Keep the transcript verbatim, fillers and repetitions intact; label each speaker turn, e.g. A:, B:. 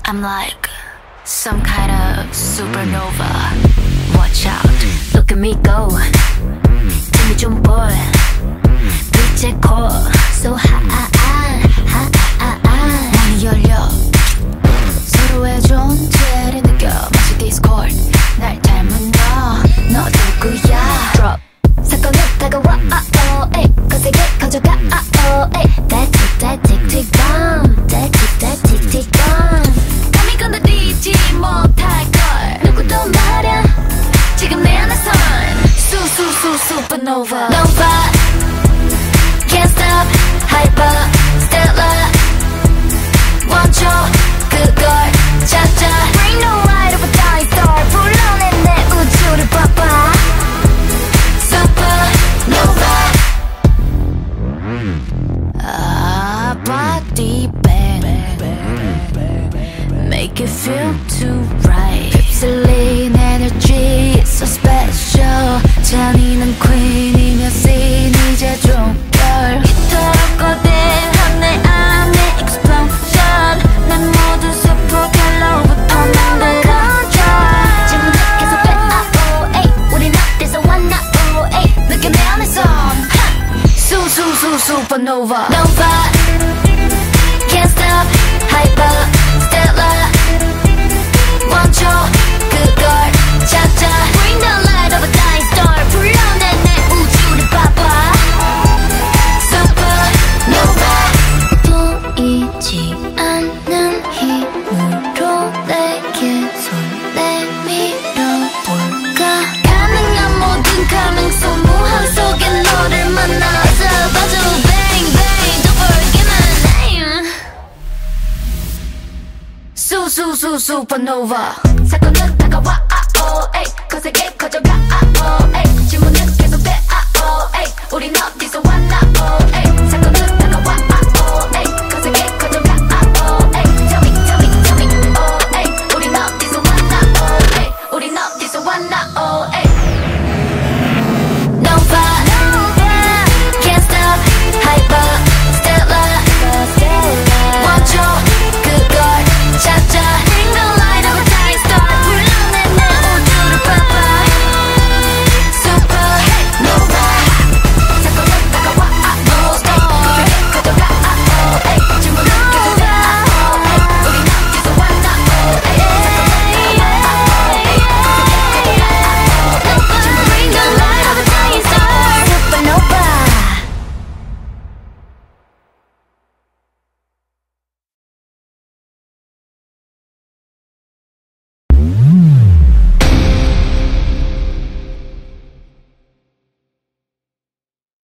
A: I'm like some kind of supernova. Watch out, look at me go. 힘이 좀 보여. 빛의 core so high. 문이 열려. 서로의 존재를 느껴. 마치 Discord. 날 닮은 너, 너 누구야? Drop. 사건은 다가와. Oh, ay. 거세게 커져가. Oh, ay. That tick, that tick, tick bomb. That tick, that tick, tick bomb. 감히 건드리지 못할 걸. 누구도 말야. 지금 내 안에선 수수수 supernova. Nova. Can't stop. Hyper. Stellar. 멈춰. 그걸 찾아. Bring the light of a dying star. 불러내 내 우주를 봐봐. Supernova. Ah, body bang. Make it feel too right. 휩쓸린 energy so special. 잔인한 queen이며 scene 이제 종결. 이토록 거대한 내 안의 explosion. 내 모든 세포 결로부터 만들어. 지금 계속 돼. Oh, ay. 우린 어디서 왔나? Oh, ay. 느껴 내 안에선 수수수 supernova. Nova. Can't stop. Hyper. Stellar. 멈춰. 그걸 찾아. Bring the light of a dying star. 불러내 내 우주를 봐봐. Supernova. 보이지 않는 힘으로 내게 손 내밀어볼까. 가능한 모든 가능성 무한 속에 너를 만나서 봐줘. Bang bang don't forget my name. 수수수 supernova. 사건은 다가와. Oh, ay. 거세게 커져가. Oh, ay. 질문은